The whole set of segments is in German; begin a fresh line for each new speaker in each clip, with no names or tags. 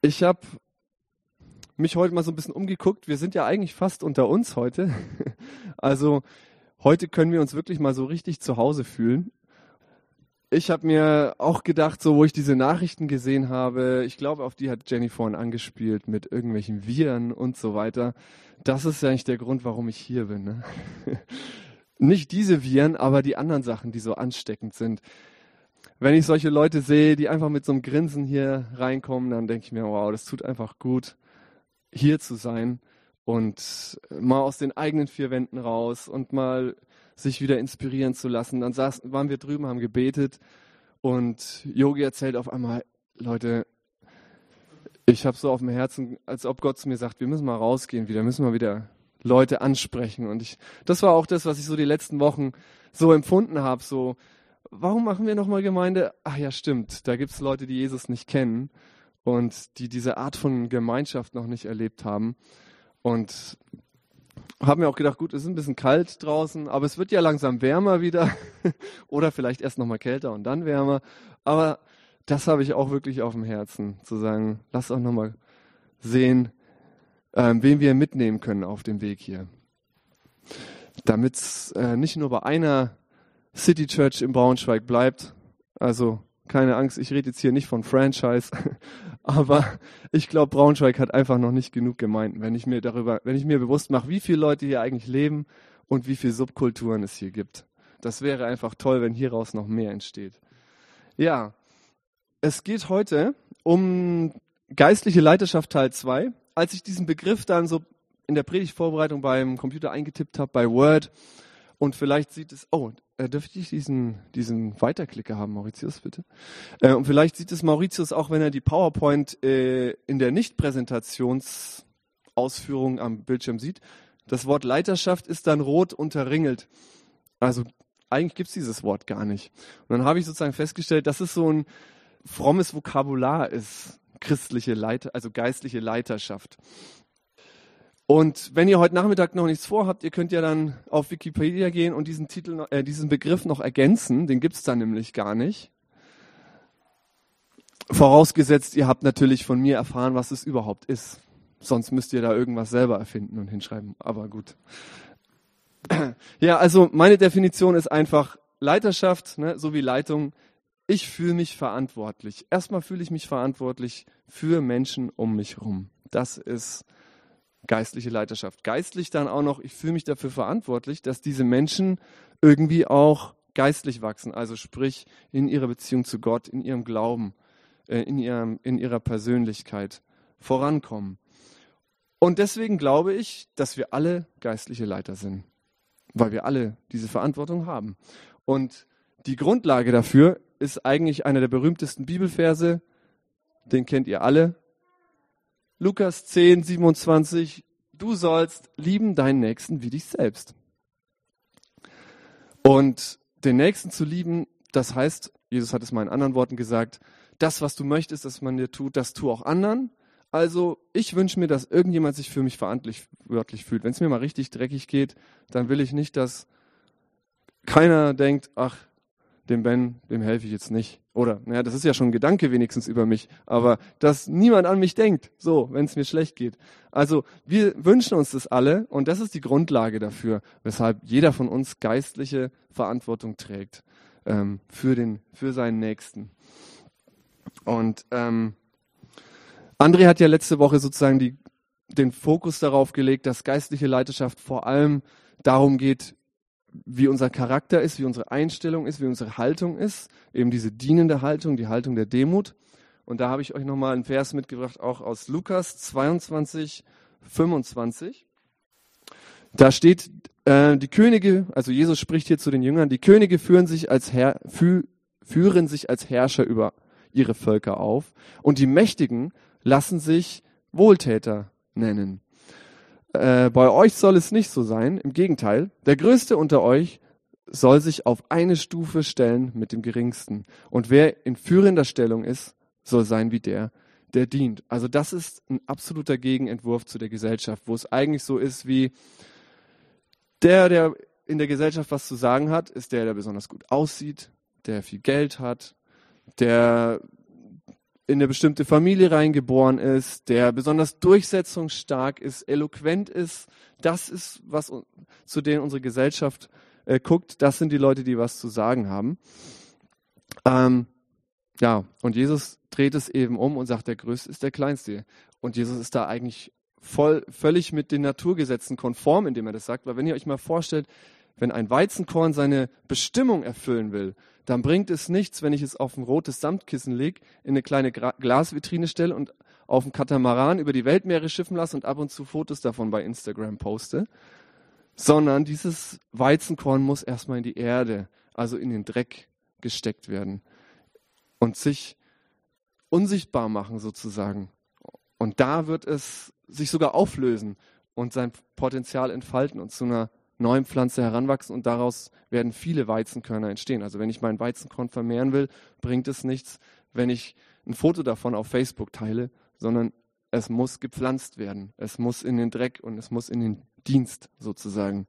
Ich habe mich heute mal so ein bisschen umgeguckt. Wir sind ja eigentlich fast unter uns heute. Also heute können wir uns wirklich mal so richtig zu Hause fühlen. Ich habe mir auch gedacht, so wo ich diese Nachrichten gesehen habe, ich glaube, auf die hat Jenny vorhin angespielt mit irgendwelchen Viren und so weiter. Das ist ja eigentlich der Grund, warum ich hier bin. Ne? Nicht diese Viren, aber die anderen Sachen, die so ansteckend sind. Wenn ich solche Leute sehe, die einfach mit so einem Grinsen hier reinkommen, dann denke ich mir, wow, das tut einfach gut, hier zu sein und mal aus den eigenen vier Wänden raus und mal sich wieder inspirieren zu lassen. Dann waren wir drüben, haben gebetet und Yogi erzählt auf einmal, Leute, ich habe so auf dem Herzen, als ob Gott zu mir sagt, wir müssen mal rausgehen wieder, müssen mal wieder Leute ansprechen. Und das war auch das, was ich so die letzten Wochen so empfunden habe, so, warum machen wir nochmal Gemeinde? Ach ja, stimmt, da gibt es Leute, die Jesus nicht kennen und die diese Art von Gemeinschaft noch nicht erlebt haben. Und habe mir auch gedacht, gut, es ist ein bisschen kalt draußen, aber es wird ja langsam wärmer wieder oder vielleicht erst nochmal kälter und dann wärmer. Aber das habe ich auch wirklich auf dem Herzen, zu sagen, lass auch nochmal sehen, wen wir mitnehmen können auf dem Weg hier. Damit es nicht nur bei einer City Church in Braunschweig bleibt. Also keine Angst, ich rede jetzt hier nicht von Franchise, aber ich glaube, Braunschweig hat einfach noch nicht genug Gemeinden, wenn ich mir bewusst mache, wie viele Leute hier eigentlich leben und wie viele Subkulturen es hier gibt. Das wäre einfach toll, wenn hieraus noch mehr entsteht. Ja, es geht heute um geistliche Leiterschaft Teil 2. Als ich diesen Begriff dann so in der Predigtvorbereitung beim Computer eingetippt habe, bei Word, und vielleicht sieht es, dürfte ich diesen Weiterklicker haben, Mauritius, bitte? Und vielleicht sieht es Mauritius auch, wenn er die PowerPoint in der Nicht-Präsentationsausführung am Bildschirm sieht. Das Wort Leiterschaft ist dann rot unterringelt. Also eigentlich gibt es dieses Wort gar nicht. Und dann habe ich sozusagen festgestellt, dass es so ein frommes Vokabular ist, also geistliche Leiterschaft. Und wenn ihr heute Nachmittag noch nichts vorhabt, ihr könnt ja dann auf Wikipedia gehen und diesen Begriff noch ergänzen. Den gibt es da nämlich gar nicht. Vorausgesetzt, ihr habt natürlich von mir erfahren, was es überhaupt ist. Sonst müsst ihr da irgendwas selber erfinden und hinschreiben. Aber gut. Ja, also meine Definition ist einfach Leiterschaft, ne, so wie Leitung. Ich fühle mich verantwortlich. Erstmal fühle ich mich verantwortlich für Menschen um mich herum. Das ist geistliche Leiterschaft. Geistlich dann auch noch, ich fühle mich dafür verantwortlich, dass diese Menschen irgendwie auch geistlich wachsen. Also sprich in ihrer Beziehung zu Gott, in ihrem Glauben, in ihrer Persönlichkeit vorankommen. Und deswegen glaube ich, dass wir alle geistliche Leiter sind, weil wir alle diese Verantwortung haben. Und die Grundlage dafür ist eigentlich einer der berühmtesten Bibelverse, den kennt ihr alle. Lukas 10, 27, du sollst lieben deinen Nächsten wie dich selbst. Und den Nächsten zu lieben, das heißt, Jesus hat es mal in anderen Worten gesagt, das, was du möchtest, dass man dir tut, das tu auch anderen. Also ich wünsche mir, dass irgendjemand sich für mich verantwortlich fühlt. Wenn es mir mal richtig dreckig geht, dann will ich nicht, dass keiner denkt, ach, dem Ben, dem helfe ich jetzt nicht. Oder, naja, das ist ja schon ein Gedanke wenigstens über mich, aber dass niemand an mich denkt, so, wenn es mir schlecht geht. Also wir wünschen uns das alle und das ist die Grundlage dafür, weshalb jeder von uns geistliche Verantwortung trägt für seinen Nächsten. Und André hat ja letzte Woche sozusagen den Fokus darauf gelegt, dass geistliche Leiterschaft vor allem darum geht, wie unser Charakter ist, wie unsere Einstellung ist, wie unsere Haltung ist, eben diese dienende Haltung, die Haltung der Demut. Und da habe ich euch nochmal einen Vers mitgebracht, auch aus Lukas 22, 25. Da steht, die Könige, also Jesus spricht hier zu den Jüngern, die Könige führen sich als Herrscher über ihre Völker auf und die Mächtigen lassen sich Wohltäter nennen. Bei euch soll es nicht so sein, im Gegenteil, der Größte unter euch soll sich auf eine Stufe stellen mit dem Geringsten. Und wer in führender Stellung ist, soll sein wie der dient. Also das ist ein absoluter Gegenentwurf zu der Gesellschaft, wo es eigentlich so ist wie der in der Gesellschaft was zu sagen hat, ist der besonders gut aussieht, der viel Geld hat, der in eine bestimmte Familie reingeboren ist, der besonders durchsetzungsstark ist, eloquent ist. Das ist, was zu denen unsere Gesellschaft guckt. Das sind die Leute, die was zu sagen haben. Ja, und Jesus dreht es eben um und sagt, der Größte ist der Kleinste. Und Jesus ist da eigentlich völlig mit den Naturgesetzen konform, indem er das sagt. Weil wenn ihr euch mal vorstellt, wenn ein Weizenkorn seine Bestimmung erfüllen will, dann bringt es nichts, wenn ich es auf ein rotes Samtkissen lege, in eine kleine Glasvitrine stelle und auf dem Katamaran über die Weltmeere schiffen lasse und ab und zu Fotos davon bei Instagram poste. Sondern dieses Weizenkorn muss erstmal in die Erde, also in den Dreck gesteckt werden und sich unsichtbar machen sozusagen. Und da wird es sich sogar auflösen und sein Potenzial entfalten und zu einer neuen Pflanze heranwachsen und daraus werden viele Weizenkörner entstehen. Also wenn ich mein Weizenkorn vermehren will, bringt es nichts, wenn ich ein Foto davon auf Facebook teile, sondern es muss gepflanzt werden. Es muss in den Dreck und es muss in den Dienst sozusagen.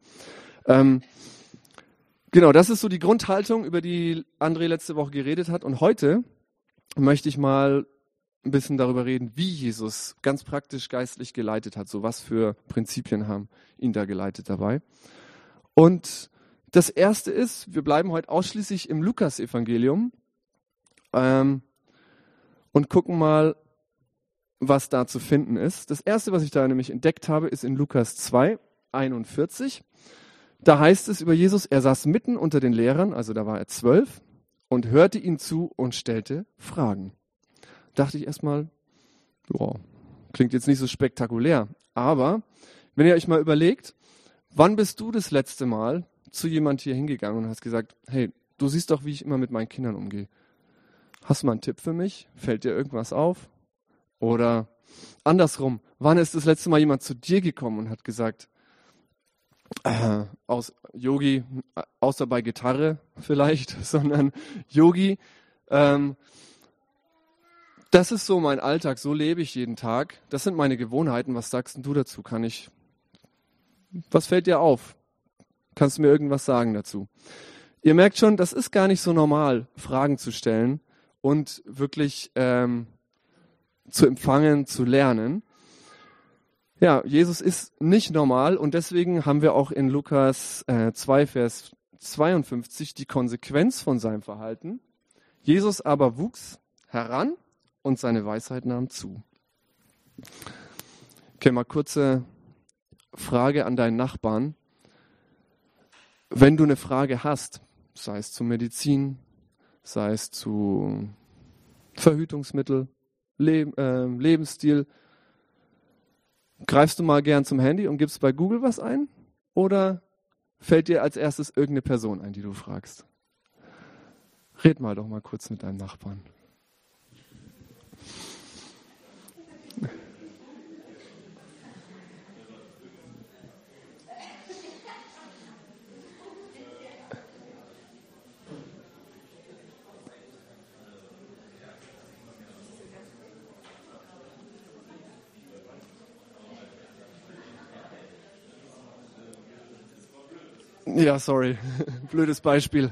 Genau, das ist so die Grundhaltung, über die André letzte Woche geredet hat. Und heute möchte ich mal ein bisschen darüber reden, wie Jesus ganz praktisch geistlich geleitet hat. So was für Prinzipien haben ihn da geleitet dabei. Und das erste ist, wir bleiben heute ausschließlich im Lukas-Evangelium und gucken mal, was da zu finden ist. Das erste, was ich da nämlich entdeckt habe, ist in Lukas 2, 41. Da heißt es über Jesus, er saß mitten unter den Lehrern, also da war er 12, und hörte ihnen zu und stellte Fragen. Dachte ich erstmal, ja, klingt jetzt nicht so spektakulär, aber wenn ihr euch mal überlegt, wann bist du das letzte Mal zu jemand hier hingegangen und hast gesagt, hey, du siehst doch, wie ich immer mit meinen Kindern umgehe. Hast du mal einen Tipp für mich? Fällt dir irgendwas auf? Oder andersrum, wann ist das letzte Mal jemand zu dir gekommen und hat gesagt, Yogi, außer bei Gitarre vielleicht, sondern Yogi, das ist so mein Alltag, so lebe ich jeden Tag, das sind meine Gewohnheiten, was sagst denn du dazu? Was fällt dir auf? Kannst du mir irgendwas sagen dazu? Ihr merkt schon, das ist gar nicht so normal, Fragen zu stellen und wirklich zu empfangen, zu lernen. Ja, Jesus ist nicht normal und deswegen haben wir auch in Lukas 2, Vers 52 die Konsequenz von seinem Verhalten. Jesus aber wuchs heran und seine Weisheit nahm zu. Okay, mal kurze Frage an deinen Nachbarn. Wenn du eine Frage hast, sei es zu Medizin, sei es zu Verhütungsmittel, Lebensstil, greifst du mal gern zum Handy und gibst bei Google was ein? Oder fällt dir als erstes irgendeine Person ein, die du fragst? Red mal doch mal kurz mit deinem Nachbarn. Ja, sorry. Blödes Beispiel.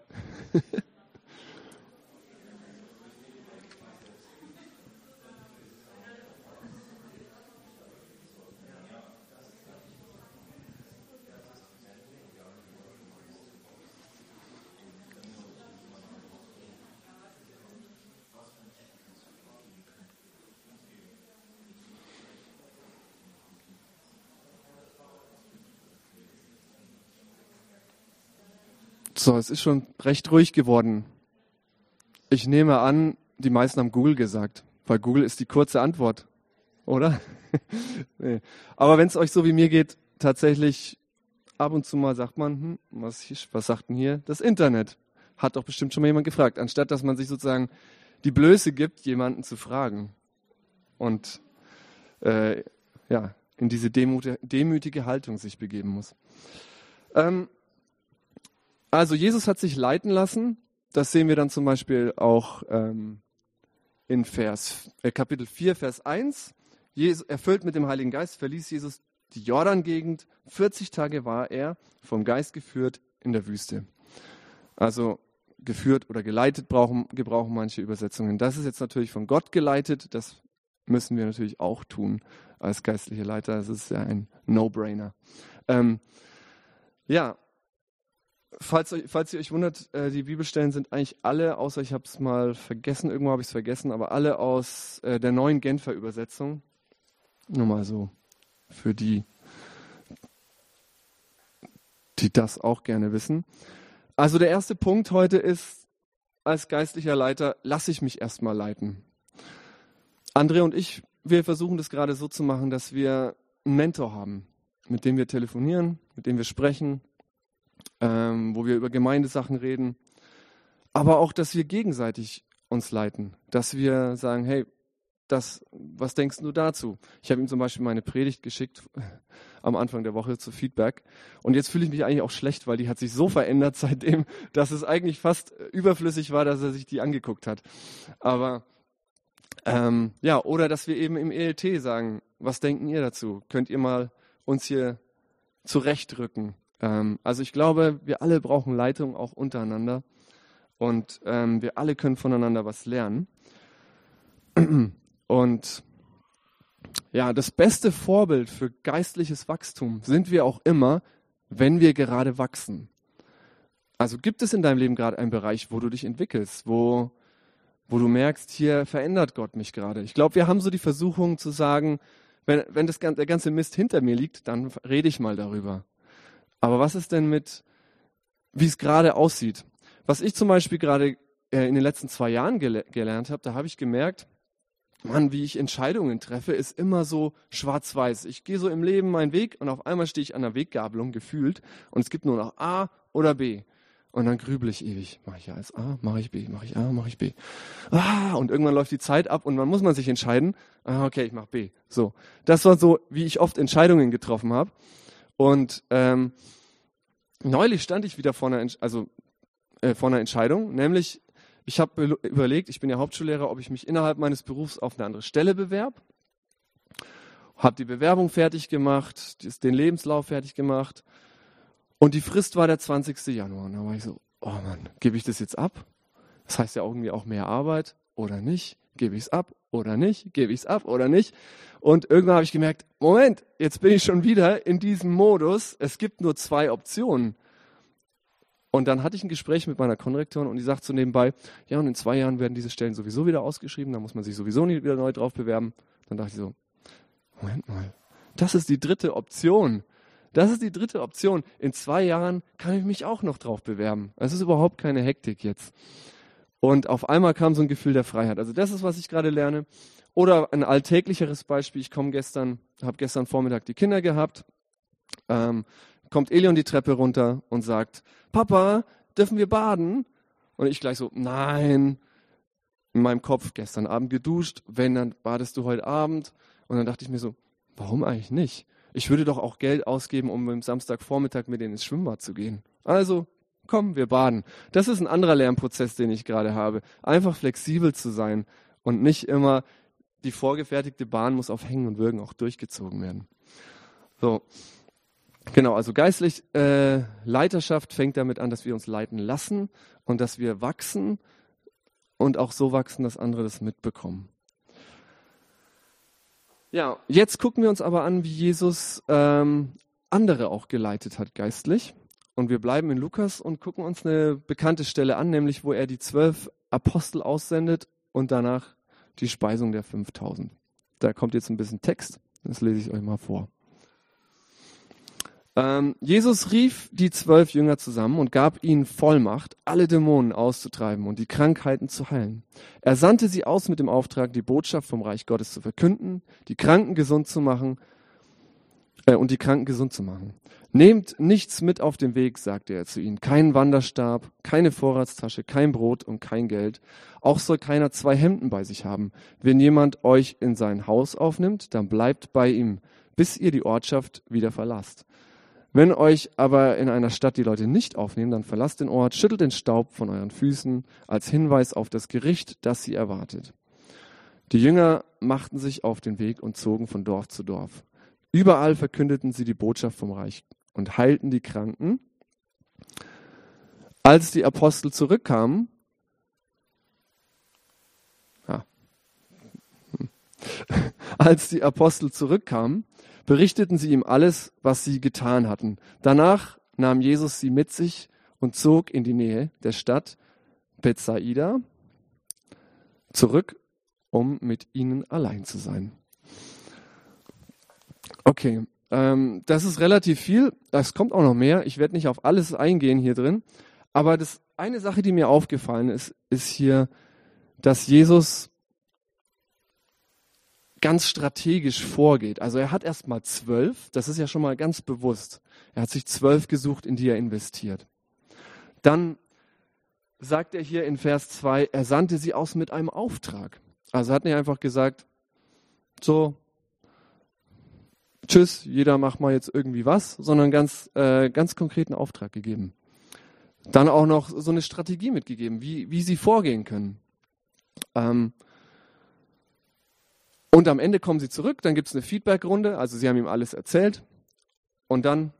So, es ist schon recht ruhig geworden. Ich nehme an, die meisten haben Google gesagt, weil Google ist die kurze Antwort, oder? Nee. Aber wenn es euch so wie mir geht, tatsächlich ab und zu mal sagt man, was sagt denn hier? Das Internet. Hat doch bestimmt schon mal jemand gefragt, anstatt dass man sich sozusagen die Blöße gibt, jemanden zu fragen. Und in diese demütige Haltung sich begeben muss. Also Jesus hat sich leiten lassen. Das sehen wir dann zum Beispiel auch in Kapitel 4, Vers 1. Erfüllt mit dem Heiligen Geist verließ Jesus die Jordan-Gegend. 40 Tage war er vom Geist geführt in der Wüste. Also geführt oder geleitet gebrauchen manche Übersetzungen. Das ist jetzt natürlich von Gott geleitet. Das müssen wir natürlich auch tun als geistliche Leiter. Das ist ja ein No-Brainer. Ja, falls ihr euch wundert, die Bibelstellen sind eigentlich alle, außer ich habe es mal vergessen, irgendwo habe ich es vergessen, aber alle aus der neuen Genfer Übersetzung. Nur mal so für die das auch gerne wissen. Also der erste Punkt heute ist, als geistlicher Leiter lasse ich mich erstmal leiten. André und ich, wir versuchen das gerade so zu machen, dass wir einen Mentor haben, mit dem wir telefonieren, mit dem wir sprechen, wo wir über Gemeindesachen reden, aber auch, dass wir gegenseitig uns leiten, dass wir sagen, hey, was denkst du dazu? Ich habe ihm zum Beispiel meine Predigt geschickt am Anfang der Woche zu Feedback und jetzt fühle ich mich eigentlich auch schlecht, weil die hat sich so verändert seitdem, dass es eigentlich fast überflüssig war, dass er sich die angeguckt hat. Aber ja, oder dass wir eben im ELT sagen, was denken ihr dazu? Könnt ihr mal uns hier zurechtrücken? Also ich glaube, wir alle brauchen Leitung auch untereinander und wir alle können voneinander was lernen. Und ja, das beste Vorbild für geistliches Wachstum sind wir auch immer, wenn wir gerade wachsen. Also gibt es in deinem Leben gerade einen Bereich, wo du dich entwickelst, wo du merkst, hier verändert Gott mich gerade. Ich glaube, wir haben so die Versuchung zu sagen, wenn der ganze Mist hinter mir liegt, dann rede ich mal darüber. Aber was ist denn wie es gerade aussieht? Was ich zum Beispiel gerade in den letzten 2 Jahren gelernt habe, da habe ich gemerkt, Mann, wie ich Entscheidungen treffe, ist immer so schwarz-weiß. Ich gehe so im Leben meinen Weg und auf einmal stehe ich an der Weggabelung gefühlt und es gibt nur noch A oder B. Und dann grübel ich ewig. Mache ich als A, mache ich B, mache ich A, mache ich B. Und irgendwann läuft die Zeit ab und dann muss man sich entscheiden. Okay, ich mache B. So, das war so, wie ich oft Entscheidungen getroffen habe. Und neulich stand ich wieder vor einer Entscheidung, nämlich ich habe überlegt, ich bin ja Hauptschullehrer, ob ich mich innerhalb meines Berufs auf eine andere Stelle bewerbe. Habe die Bewerbung fertig gemacht, den Lebenslauf fertig gemacht. Und die Frist war der 20. Januar. Und da war ich so, oh Mann, gebe ich das jetzt ab? Das heißt ja irgendwie auch mehr Arbeit oder nicht? Gebe ich es ab oder nicht? Gebe ich es ab oder nicht? Und irgendwann habe ich gemerkt, Moment, jetzt bin ich schon wieder in diesem Modus. Es gibt nur 2 Optionen. Und dann hatte ich ein Gespräch mit meiner Konrektorin und die sagt so nebenbei, ja, und in 2 Jahren werden diese Stellen sowieso wieder ausgeschrieben, da muss man sich sowieso nicht wieder neu drauf bewerben. Dann dachte ich so, Moment mal, das ist die 3. Option. Das ist die 3. Option. In 2 Jahren kann ich mich auch noch drauf bewerben. Es ist überhaupt keine Hektik jetzt. Und auf einmal kam so ein Gefühl der Freiheit. Also das ist, was ich gerade lerne. Oder ein alltäglicheres Beispiel, ich habe gestern Vormittag die Kinder gehabt, kommt Elion die Treppe runter und sagt, Papa, dürfen wir baden? Und ich gleich so, nein. In meinem Kopf, gestern Abend geduscht, wenn, dann badest du heute Abend. Und dann dachte ich mir so, warum eigentlich nicht? Ich würde doch auch Geld ausgeben, um am Samstagvormittag mit denen ins Schwimmbad zu gehen. Also, komm, wir baden. Das ist ein anderer Lernprozess, den ich gerade habe. Einfach flexibel zu sein und nicht immer die vorgefertigte Bahn muss auf Hängen und Würgen auch durchgezogen werden. So. Genau, also geistlich Leiterschaft fängt damit an, dass wir uns leiten lassen und dass wir wachsen und auch so wachsen, dass andere das mitbekommen. Ja, jetzt gucken wir uns aber an, wie Jesus andere auch geleitet hat geistlich. Und wir bleiben in Lukas und gucken uns eine bekannte Stelle an, nämlich wo er die 12 Apostel aussendet und danach die Speisung der 5000. Da kommt jetzt ein bisschen Text, das lese ich euch mal vor. Jesus rief die 12 Jünger zusammen und gab ihnen Vollmacht, alle Dämonen auszutreiben und die Krankheiten zu heilen. Er sandte sie aus mit dem Auftrag, die Botschaft vom Reich Gottes zu verkünden, die Kranken gesund zu machen. Nehmt nichts mit auf den Weg, sagte er zu ihnen. Keinen Wanderstab, keine Vorratstasche, kein Brot und kein Geld. Auch soll keiner 2 Hemden bei sich haben. Wenn jemand euch in sein Haus aufnimmt, dann bleibt bei ihm, bis ihr die Ortschaft wieder verlasst. Wenn euch aber in einer Stadt die Leute nicht aufnehmen, dann verlasst den Ort, schüttelt den Staub von euren Füßen als Hinweis auf das Gericht, das sie erwartet. Die Jünger machten sich auf den Weg und zogen von Dorf zu Dorf. Überall verkündeten sie die Botschaft vom Reich und heilten die Kranken. Als die Apostel zurückkamen, berichteten sie ihm alles, was sie getan hatten. Danach nahm Jesus sie mit sich und zog in die Nähe der Stadt Bethsaida zurück, um mit ihnen allein zu sein. Okay, das ist relativ viel. Es kommt auch noch mehr. Ich werde nicht auf alles eingehen hier drin. Aber eine Sache, die mir aufgefallen ist, ist hier, dass Jesus ganz strategisch vorgeht. Also er hat erstmal 12, das ist ja schon mal ganz bewusst. Er hat sich 12 gesucht, in die er investiert. Dann sagt er hier in Vers 2, er sandte sie aus mit einem Auftrag. Also er hat nicht einfach gesagt, so, tschüss, jeder macht mal jetzt irgendwie was, sondern ganz konkreten Auftrag gegeben. Dann auch noch so eine Strategie mitgegeben, wie sie vorgehen können. Und am Ende kommen sie zurück, dann gibt es eine Feedback-Runde, also sie haben ihm alles erzählt. Und dann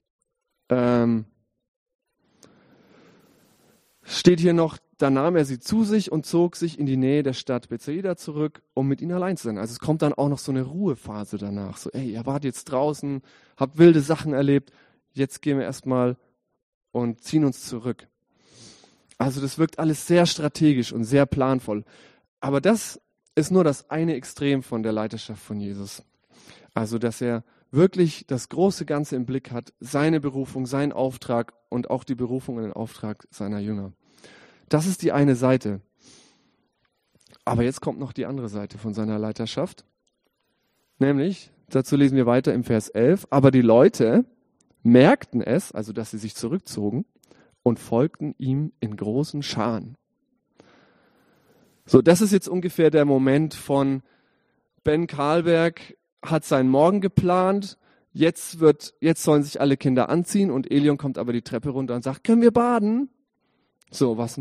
steht hier noch, da nahm er sie zu sich und zog sich in die Nähe der Stadt Bethsaida zurück, um mit ihnen allein zu sein. Also es kommt dann auch noch so eine Ruhephase danach. So, ey, ihr wart jetzt draußen, habt wilde Sachen erlebt, jetzt gehen wir erstmal und ziehen uns zurück. Also das wirkt alles sehr strategisch und sehr planvoll. Aber das ist nur das eine Extrem von der Leiterschaft von Jesus. Also, dass er wirklich das große Ganze im Blick hat, seine Berufung, seinen Auftrag und auch die Berufung und den Auftrag seiner Jünger. Das ist die eine Seite. Aber jetzt kommt noch die andere Seite von seiner Leiterschaft. Nämlich, dazu lesen wir weiter im Vers 11, aber die Leute merkten es, also dass sie sich zurückzogen und folgten ihm in großen Scharen. So, das ist jetzt ungefähr der Moment von Ben Karlberg hat seinen Morgen geplant, jetzt sollen sich alle Kinder anziehen und Elion kommt aber die Treppe runter und sagt, können wir baden? So, was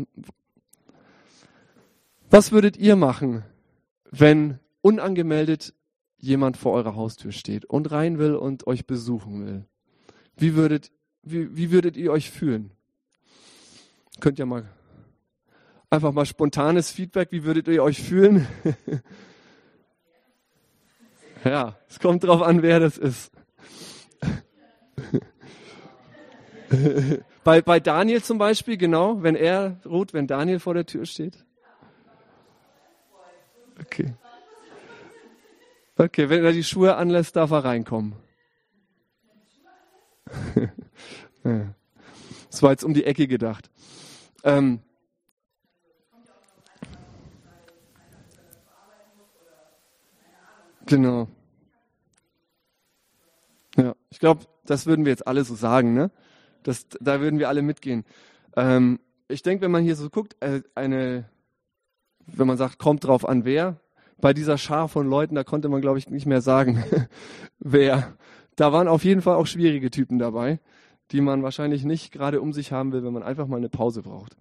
würdet ihr machen, wenn unangemeldet jemand vor eurer Haustür steht und rein will und euch besuchen will? Wie würdet ihr euch fühlen? Könnt ihr mal einfach mal spontanes Feedback, wie würdet ihr euch fühlen? Ja, es kommt drauf an, wer das ist. Bei Daniel zum Beispiel, genau, wenn Daniel vor der Tür steht. Okay, wenn er die Schuhe anlässt, darf er reinkommen. Ja. Das war jetzt um die Ecke gedacht. Genau. Ja, ich glaube, das würden wir jetzt alle so sagen, ne? Da würden wir alle mitgehen. Ich denke, wenn man hier so guckt, wenn man sagt, kommt drauf an, wer, bei dieser Schar von Leuten, da konnte man, glaube ich, nicht mehr sagen, wer. Da waren auf jeden Fall auch schwierige Typen dabei, die man wahrscheinlich nicht gerade um sich haben will, wenn man einfach mal eine Pause braucht.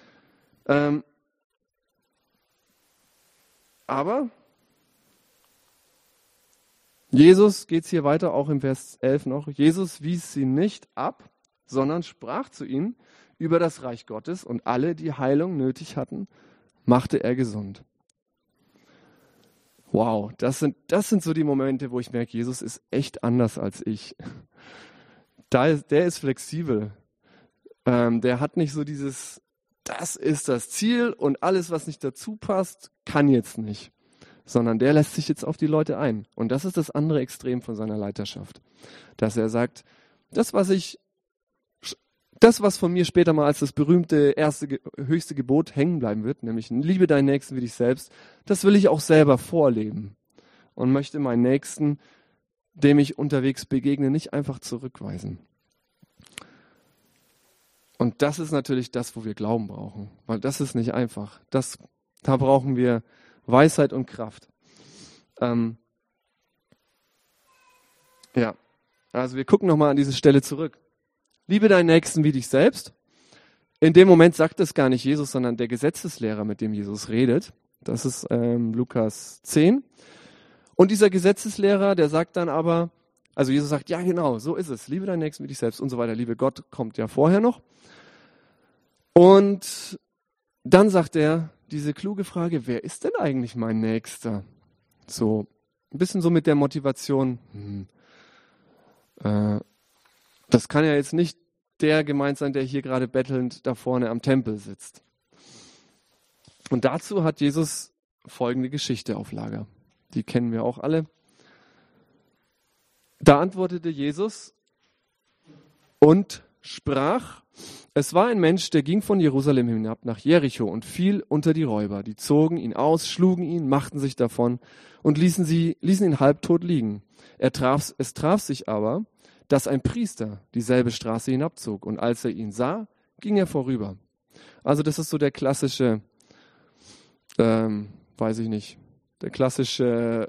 Aber Jesus, geht es hier weiter, auch im Vers 11 noch, Jesus wies sie nicht ab, sondern sprach zu ihnen über das Reich Gottes und alle, die Heilung nötig hatten, machte er gesund. Wow, das sind so die Momente, wo ich merke, Jesus ist echt anders als ich. Der ist flexibel. Der hat nicht so dieses, das ist das Ziel und alles, was nicht dazu passt, kann jetzt nicht. Sondern der lässt sich jetzt auf die Leute ein. Und das ist das andere Extrem von seiner Leiterschaft. Dass er sagt, das, was von mir später mal als das berühmte höchste Gebot hängen bleiben wird, nämlich liebe deinen Nächsten wie dich selbst, das will ich auch selber vorleben. Und möchte meinen Nächsten, dem ich unterwegs begegne, nicht einfach zurückweisen. Und das ist natürlich das, wo wir Glauben brauchen. Weil das ist nicht einfach. Da brauchen wir Weisheit und Kraft. Ja, also wir gucken nochmal an diese Stelle zurück. Liebe deinen Nächsten wie dich selbst. In dem Moment sagt es gar nicht Jesus, sondern der Gesetzeslehrer, mit dem Jesus redet. Das ist Lukas 10. Und dieser Gesetzeslehrer, der sagt dann aber, also Jesus sagt, ja genau, so ist es. Liebe deinen Nächsten wie dich selbst und so weiter. Liebe Gott kommt ja vorher noch. Und dann sagt er diese kluge Frage, wer ist denn eigentlich mein Nächster? So ein bisschen so mit der Motivation, das kann ja jetzt nicht der gemeint sein, der hier gerade bettelnd da vorne am Tempel sitzt. Und dazu hat Jesus folgende Geschichte auf Lager. Die kennen wir auch alle. Da antwortete Jesus und sprach, es war ein Mensch, der ging von Jerusalem hinab nach Jericho und fiel unter die Räuber. Die zogen ihn aus, schlugen ihn, machten sich davon und ließen ihn halbtot liegen. Es traf sich aber, dass ein Priester dieselbe Straße hinabzog. Und als er ihn sah, ging er vorüber. Also das ist so der klassische, weiß ich nicht, der klassische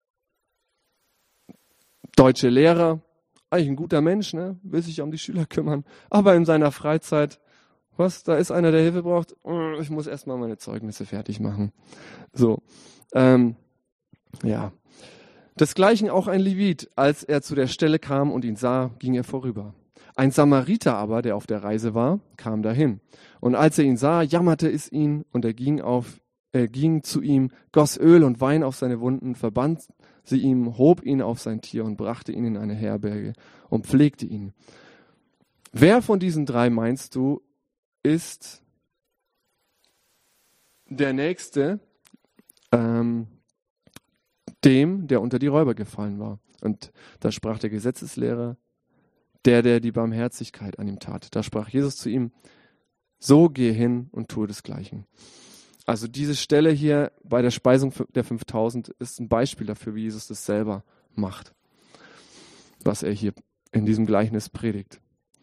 deutsche Lehrer. Eigentlich ein guter Mensch, ne? Will sich um die Schüler kümmern. Aber in seiner Freizeit, da ist einer, der Hilfe braucht. Ich muss erstmal meine Zeugnisse fertig machen. So, ja. Desgleichen auch ein Levit, als er zu der Stelle kam und ihn sah, ging er vorüber. Ein Samariter aber, der auf der Reise war, kam dahin. Und als er ihn sah, jammerte es ihn und er ging zu ihm, goss Öl und Wein auf seine Wunden, verband sie ihm, hob ihn auf sein Tier und brachte ihn in eine Herberge und pflegte ihn. Wer von diesen drei meinst du, ist der Nächste, dem, der unter die Räuber gefallen war? Und da sprach der Gesetzeslehrer, der die Barmherzigkeit an ihm tat. Da sprach Jesus zu ihm, so gehe hin und tue desgleichen. Also diese Stelle hier bei der Speisung der 5000 ist ein Beispiel dafür, wie Jesus das selber macht, was er hier in diesem Gleichnis predigt.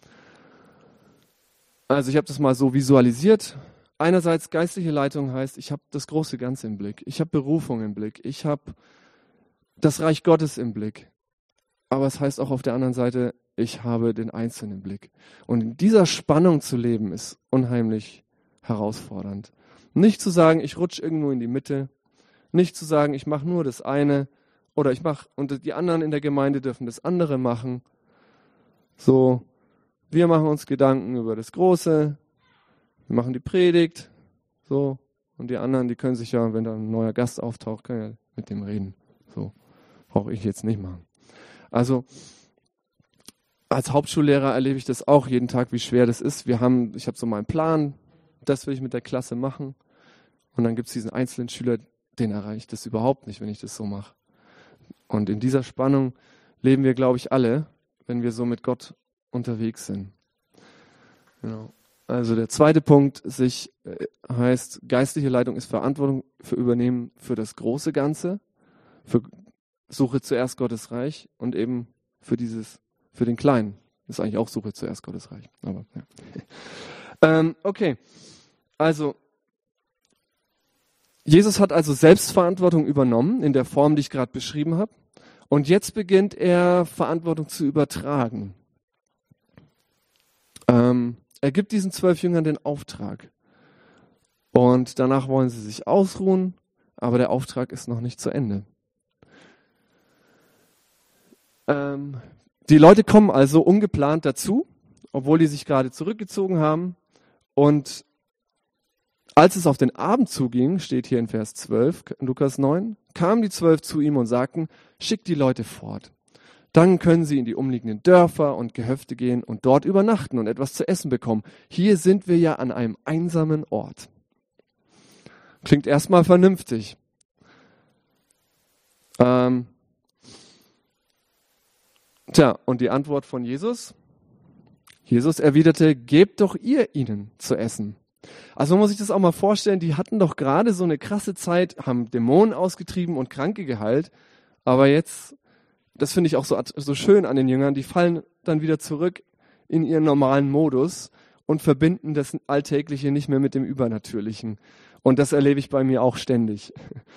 Also ich habe das mal so visualisiert. Einerseits geistliche Leitung heißt, ich habe das große Ganze im Blick. Ich habe Berufung im Blick. Ich habe das Reich Gottes im Blick. Aber es heißt auch auf der anderen Seite, ich habe den Einzelnen im Blick. Und in dieser Spannung zu leben, ist unheimlich herausfordernd. Nicht zu sagen, ich rutsche irgendwo in die Mitte. Nicht zu sagen, ich mache nur das eine. Oder und die anderen in der Gemeinde dürfen das andere machen. So, wir machen uns Gedanken über das Große. Wir machen die Predigt. So. Und die anderen, die können sich ja, wenn da ein neuer Gast auftaucht, können ja mit dem reden. So. Brauche ich jetzt nicht machen. Also, als Hauptschullehrer erlebe ich das auch jeden Tag, wie schwer das ist. Ich habe so meinen Plan, das will ich mit der Klasse machen. Und dann gibt es diesen einzelnen Schüler, den erreicht das überhaupt nicht, wenn ich das so mache. Und in dieser Spannung leben wir, glaube ich, alle, wenn wir so mit Gott unterwegs sind. Genau. Also der zweite Punkt heißt, geistliche Leitung ist Verantwortung für Übernehmen für das große Ganze, für Suche zuerst Gottes Reich und eben für den Kleinen. Das ist eigentlich auch Suche zuerst Gottes Reich. Aber ja. Okay, also Jesus hat also Selbstverantwortung übernommen in der Form, die ich gerade beschrieben habe. Und jetzt beginnt er, Verantwortung zu übertragen. Er gibt diesen 12 Jüngern den Auftrag. Und danach wollen sie sich ausruhen, aber der Auftrag ist noch nicht zu Ende. Die Leute kommen also ungeplant dazu, obwohl die sich gerade zurückgezogen haben. Und als es auf den Abend zuging, steht hier in Vers 12, Lukas 9, kamen die 12 zu ihm und sagten, schickt die Leute fort. Dann können sie in die umliegenden Dörfer und Gehöfte gehen und dort übernachten und etwas zu essen bekommen. Hier sind wir ja an einem einsamen Ort. Klingt erstmal vernünftig. Und die Antwort von Jesus? Jesus erwiderte, gebt doch ihr ihnen zu essen. Also man muss sich das auch mal vorstellen, die hatten doch gerade so eine krasse Zeit, haben Dämonen ausgetrieben und Kranke geheilt, aber jetzt, das finde ich auch so schön an den Jüngern, die fallen dann wieder zurück in ihren normalen Modus und verbinden das Alltägliche nicht mehr mit dem Übernatürlichen. Und das erlebe ich bei mir auch ständig.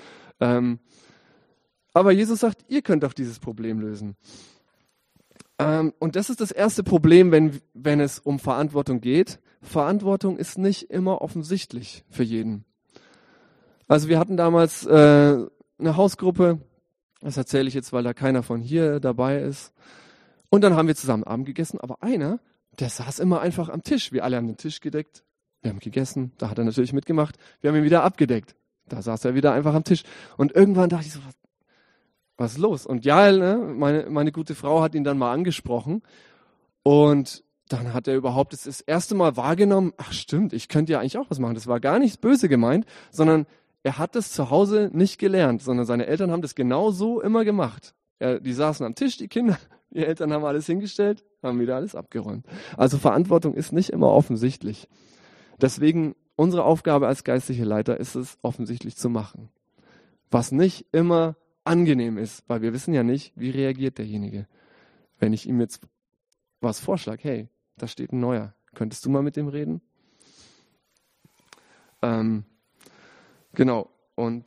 Aber Jesus sagt, ihr könnt doch dieses Problem lösen. Und das ist das erste Problem, wenn es um Verantwortung geht. Verantwortung ist nicht immer offensichtlich für jeden. Also wir hatten damals eine Hausgruppe, das erzähle ich jetzt, weil da keiner von hier dabei ist. Und dann haben wir zusammen Abend gegessen, aber einer, der saß immer einfach am Tisch. Wir alle haben den Tisch gedeckt Wir haben gegessen, da hat er natürlich mitgemacht. Wir haben ihn wieder abgedeckt. Da saß er wieder einfach am Tisch. Und irgendwann dachte ich so, was ist los? Und Jael, ne, meine gute Frau, hat ihn dann mal angesprochen. Und dann hat er überhaupt das erste Mal wahrgenommen, ach stimmt, ich könnte ja eigentlich auch was machen. Das war gar nicht böse gemeint, sondern er hat das zu Hause nicht gelernt, sondern seine Eltern haben das genau so immer gemacht. Die saßen am Tisch, die Kinder, die Eltern haben alles hingestellt, haben wieder alles abgeräumt. Also Verantwortung ist nicht immer offensichtlich. Deswegen unsere Aufgabe als geistliche Leiter ist es, offensichtlich zu machen. Was nicht immer angenehm ist, weil wir wissen ja nicht, wie reagiert derjenige. Wenn ich ihm jetzt was vorschlage, hey, da steht ein Neuer, könntest du mal mit dem reden? Genau, und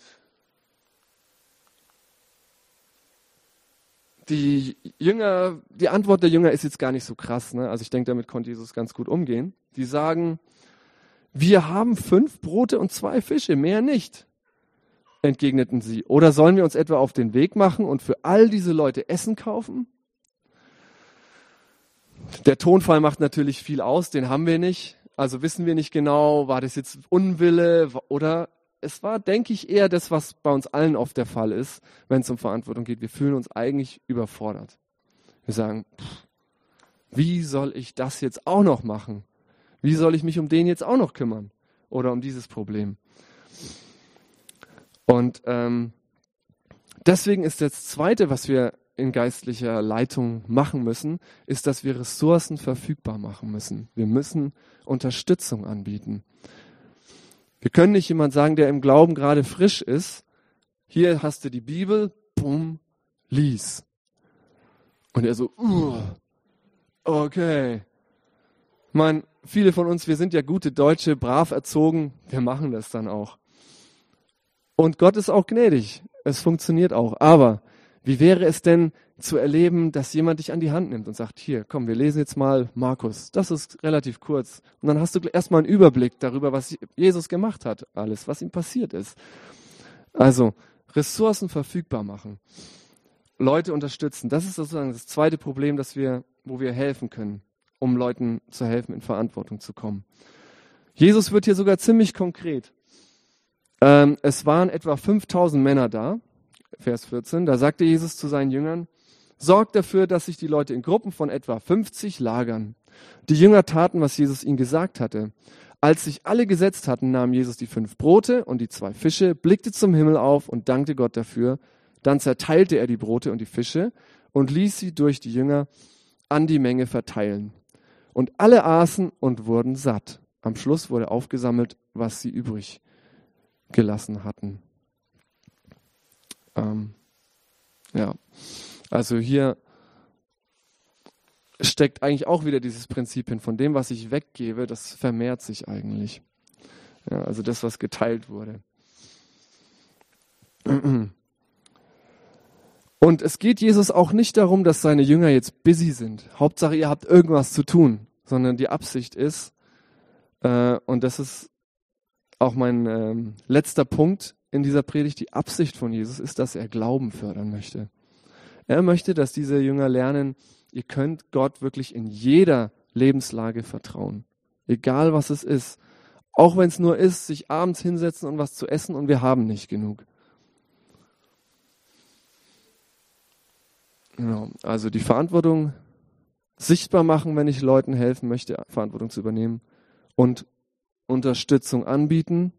die Antwort der Jünger ist jetzt gar nicht so krass, ne? Also ich denke, damit konnte Jesus ganz gut umgehen. Die sagen, wir haben 5 Brote und 2 Fische, mehr nicht, entgegneten sie. Oder sollen wir uns etwa auf den Weg machen und für all diese Leute Essen kaufen? Der Tonfall macht natürlich viel aus, den haben wir nicht. Also wissen wir nicht genau, war das jetzt Unwille oder es war, denke ich, eher das, was bei uns allen oft der Fall ist, wenn es um Verantwortung geht. Wir fühlen uns eigentlich überfordert. Wir sagen, wie soll ich das jetzt auch noch machen? Wie soll ich mich um den jetzt auch noch kümmern? Oder um dieses Problem? Und deswegen ist das Zweite, was wir in geistlicher Leitung machen müssen, ist, dass wir Ressourcen verfügbar machen müssen. Wir müssen Unterstützung anbieten. Wir können nicht jemand sagen, der im Glauben gerade frisch ist, hier hast du die Bibel, bumm, lies. Und er so, okay. Viele von uns, wir sind ja gute Deutsche, brav erzogen, wir machen das dann auch. Und Gott ist auch gnädig, es funktioniert auch. Aber wie wäre es denn zu erleben, dass jemand dich an die Hand nimmt und sagt, hier, komm, wir lesen jetzt mal Markus. Das ist relativ kurz. Und dann hast du erstmal einen Überblick darüber, was Jesus gemacht hat, alles, was ihm passiert ist. Also, Ressourcen verfügbar machen. Leute unterstützen. Das ist sozusagen das zweite Problem, wo wir helfen können, um Leuten zu helfen, in Verantwortung zu kommen. Jesus wird hier sogar ziemlich konkret. Es waren etwa 5000 Männer da. Vers 14, da sagte Jesus zu seinen Jüngern, sorgt dafür, dass sich die Leute in Gruppen von etwa 50 lagern. Die Jünger taten, was Jesus ihnen gesagt hatte. Als sich alle gesetzt hatten, nahm Jesus die 5 Brote und die 2 Fische, blickte zum Himmel auf und dankte Gott dafür. Dann zerteilte er die Brote und die Fische und ließ sie durch die Jünger an die Menge verteilen. Und alle aßen und wurden satt. Am Schluss wurde aufgesammelt, was sie übrig gelassen hatten. Ja, also hier steckt eigentlich auch wieder dieses Prinzip hin, von dem, was ich weggebe, das vermehrt sich eigentlich. Ja, also das, was geteilt wurde. Und es geht Jesus auch nicht darum, dass seine Jünger jetzt busy sind. Hauptsache, ihr habt irgendwas zu tun, sondern die Absicht ist, und das ist auch mein letzter Punkt in dieser Predigt, die Absicht von Jesus ist, dass er Glauben fördern möchte. Er möchte, dass diese Jünger lernen, ihr könnt Gott wirklich in jeder Lebenslage vertrauen. Egal was es ist. Auch wenn es nur ist, sich abends hinsetzen und was zu essen und wir haben nicht genug. Genau. Also die Verantwortung sichtbar machen, wenn ich Leuten helfen möchte, Verantwortung zu übernehmen und Unterstützung anbieten.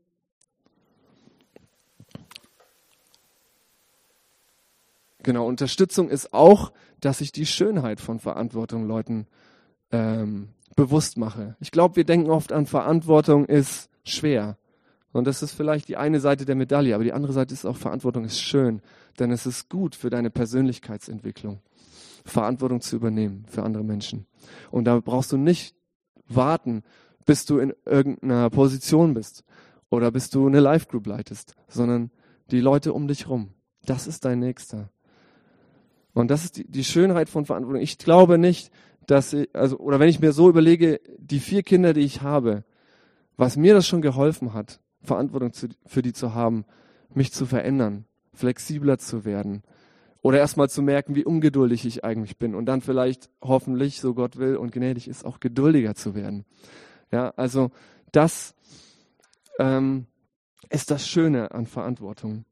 Genau, Unterstützung ist auch, dass ich die Schönheit von Verantwortung Leuten bewusst mache. Ich glaube, wir denken oft an Verantwortung ist schwer. Und das ist vielleicht die eine Seite der Medaille, aber die andere Seite ist auch, Verantwortung ist schön, denn es ist gut für deine Persönlichkeitsentwicklung, Verantwortung zu übernehmen für andere Menschen. Und da brauchst du nicht warten, bis du in irgendeiner Position bist oder bis du eine Life-Group leitest, sondern die Leute um dich rum. Das ist dein Nächster. Und das ist die Schönheit von Verantwortung. Ich glaube nicht, oder wenn ich mir so überlege, die 4 Kinder, die ich habe, was mir das schon geholfen hat, Verantwortung für die zu haben, mich zu verändern, flexibler zu werden oder erstmal zu merken, wie ungeduldig ich eigentlich bin und dann vielleicht hoffentlich, so Gott will und gnädig ist, auch geduldiger zu werden. Ja, also Das ist das Schöne an Verantwortung.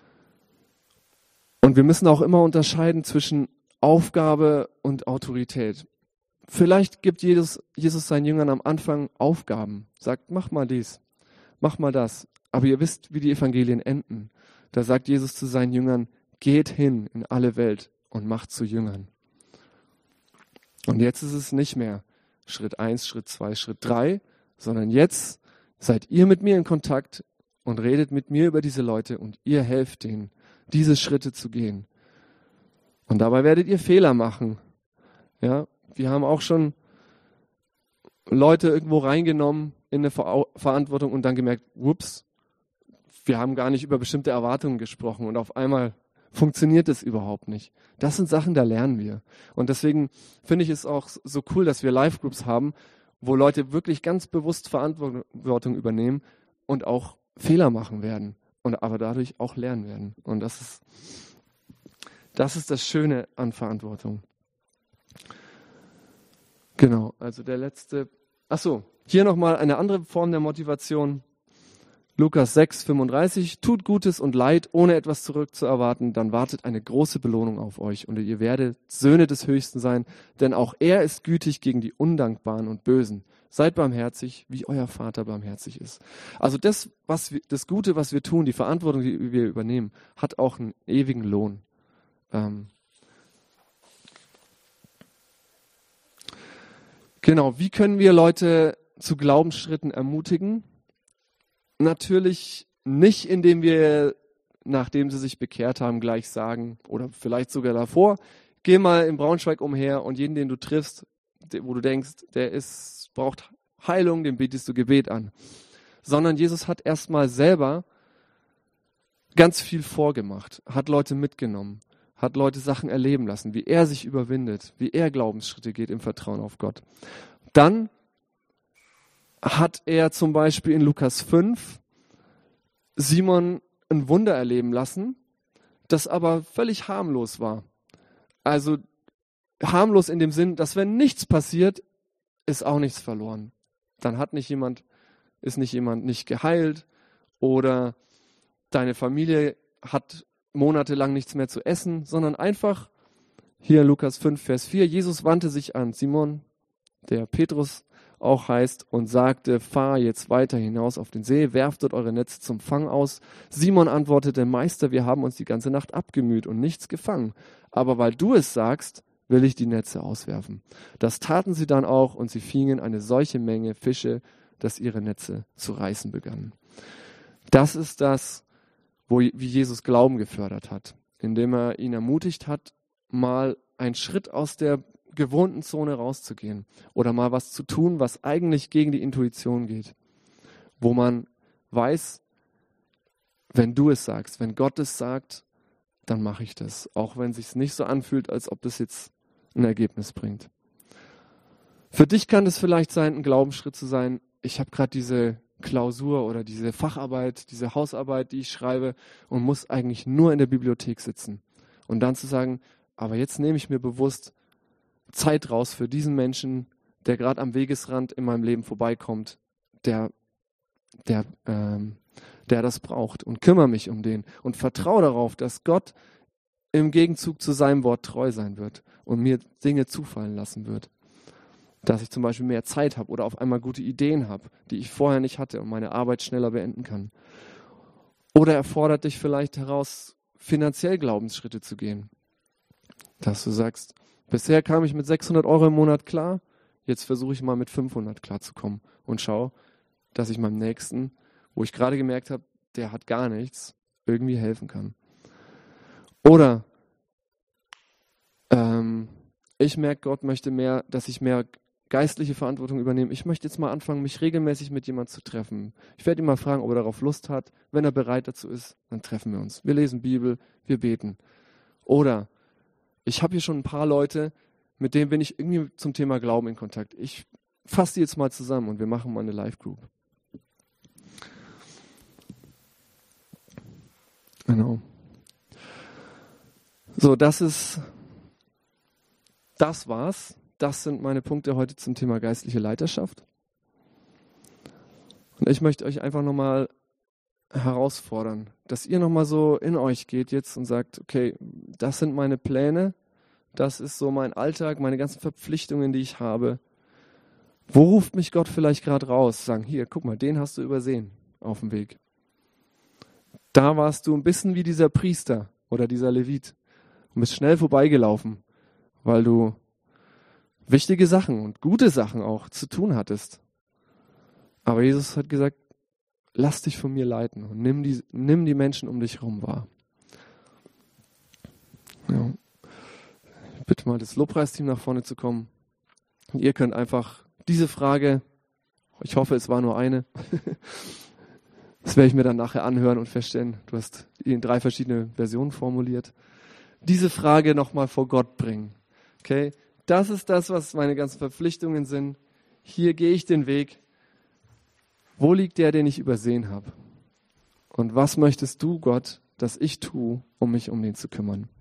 Und wir müssen auch immer unterscheiden zwischen Aufgabe und Autorität. Vielleicht gibt Jesus seinen Jüngern am Anfang Aufgaben. Sagt, mach mal dies, mach mal das. Aber ihr wisst, wie die Evangelien enden. Da sagt Jesus zu seinen Jüngern, geht hin in alle Welt und macht zu Jüngern. Und jetzt ist es nicht mehr Schritt 1, Schritt 2, Schritt 3, sondern jetzt seid ihr mit mir in Kontakt und redet mit mir über diese Leute und ihr helft denen, diese Schritte zu gehen. Und dabei werdet ihr Fehler machen. Ja, wir haben auch schon Leute irgendwo reingenommen in eine Verantwortung und dann gemerkt, ups, wir haben gar nicht über bestimmte Erwartungen gesprochen und auf einmal funktioniert es überhaupt nicht. Das sind Sachen, da lernen wir. Und deswegen finde ich es auch so cool, dass wir Live-Groups haben, wo Leute wirklich ganz bewusst Verantwortung übernehmen und auch Fehler machen werden und aber dadurch auch lernen werden. Und das ist das Schöne an Verantwortung. Genau, also der letzte. Achso, hier nochmal eine andere Form der Motivation. Lukas 6,35, tut Gutes und Leid, ohne etwas zurückzuerwarten, dann wartet eine große Belohnung auf euch und ihr werdet Söhne des Höchsten sein, denn auch er ist gütig gegen die Undankbaren und Bösen. Seid barmherzig, wie euer Vater barmherzig ist. Also das Gute, was wir tun, die Verantwortung, die wir übernehmen, hat auch einen ewigen Lohn. Genau, wie können wir Leute zu Glaubensschritten ermutigen? Natürlich nicht, indem wir, nachdem sie sich bekehrt haben, gleich sagen, oder vielleicht sogar davor, geh mal in Braunschweig umher und jeden, den du triffst, wo du denkst, braucht Heilung, dem betest du Gebet an. Sondern Jesus hat erstmal selber ganz viel vorgemacht, hat Leute mitgenommen, hat Leute Sachen erleben lassen, wie er sich überwindet, wie er Glaubensschritte geht im Vertrauen auf Gott. Dann hat er zum Beispiel in Lukas 5 Simon ein Wunder erleben lassen, das aber völlig harmlos war. Also harmlos in dem Sinn, dass wenn nichts passiert, ist auch nichts verloren. Dann ist nicht jemand nicht geheilt oder deine Familie hat monatelang nichts mehr zu essen, sondern einfach, hier Lukas 5, Vers 4, Jesus wandte sich an Simon, der Petrus auch heißt, und sagte, fahr jetzt weiter hinaus auf den See, werft dort eure Netze zum Fang aus. Simon antwortete, Meister, wir haben uns die ganze Nacht abgemüht und nichts gefangen. Aber weil du es sagst, will ich die Netze auswerfen. Das taten sie dann auch und sie fingen eine solche Menge Fische, dass ihre Netze zu reißen begannen. Das ist das, wie Jesus Glauben gefördert hat, indem er ihn ermutigt hat, mal einen Schritt aus der gewohnten Zone rauszugehen oder mal was zu tun, was eigentlich gegen die Intuition geht, wo man weiß, wenn du es sagst, wenn Gott es sagt, dann mache ich das, auch wenn es sich nicht so anfühlt, als ob das jetzt ein Ergebnis bringt. Für dich kann es vielleicht sein, ein Glaubensschritt zu sein, ich habe gerade diese Klausur oder diese Facharbeit, diese Hausarbeit, die ich schreibe und muss eigentlich nur in der Bibliothek sitzen und dann zu sagen, aber jetzt nehme ich mir bewusst Zeit raus für diesen Menschen, der gerade am Wegesrand in meinem Leben vorbeikommt, der das braucht und kümmere mich um den und vertraue darauf, dass Gott im Gegenzug zu seinem Wort treu sein wird und mir Dinge zufallen lassen wird. Dass ich zum Beispiel mehr Zeit habe oder auf einmal gute Ideen habe, die ich vorher nicht hatte und meine Arbeit schneller beenden kann. Oder er fordert dich vielleicht heraus, finanziell Glaubensschritte zu gehen. Dass du sagst, bisher kam ich mit 600 Euro im Monat klar, jetzt versuche ich mal mit 500 klarzukommen und schaue, dass ich meinem Nächsten, wo ich gerade gemerkt habe, der hat gar nichts, irgendwie helfen kann. Oder ich merke, Gott möchte mehr, dass ich mehr geistliche Verantwortung übernehme. Ich möchte jetzt mal anfangen, mich regelmäßig mit jemandem zu treffen. Ich werde ihn mal fragen, ob er darauf Lust hat. Wenn er bereit dazu ist, dann treffen wir uns. Wir lesen Bibel, wir beten. Oder ich habe hier schon ein paar Leute, mit denen bin ich irgendwie zum Thema Glauben in Kontakt. Ich fasse die jetzt mal zusammen und wir machen mal eine Live-Group. Genau. So, das war's. Das sind meine Punkte heute zum Thema geistliche Leiterschaft. Und ich möchte euch einfach nochmal herausfordern, dass ihr nochmal so in euch geht jetzt und sagt, okay, das sind meine Pläne, das ist so mein Alltag, meine ganzen Verpflichtungen, die ich habe. Wo ruft mich Gott vielleicht gerade raus? Sagen, hier, guck mal, den hast du übersehen auf dem Weg. Da warst du ein bisschen wie dieser Priester oder dieser Levit und bist schnell vorbeigelaufen, weil du wichtige Sachen und gute Sachen auch zu tun hattest. Aber Jesus hat gesagt, lass dich von mir leiten und nimm die Menschen um dich herum wahr. Ja. Bitte mal das Lobpreisteam nach vorne zu kommen. Und ihr könnt einfach diese Frage, ich hoffe, es war nur eine, das werde ich mir dann nachher anhören und feststellen, du hast in 3 verschiedene Versionen formuliert, diese Frage nochmal vor Gott bringen. Okay? Das ist das, was meine ganzen Verpflichtungen sind. Hier gehe ich den Weg. Wo liegt der, den ich übersehen habe? Und was möchtest du, Gott, dass ich tue, um mich um den zu kümmern?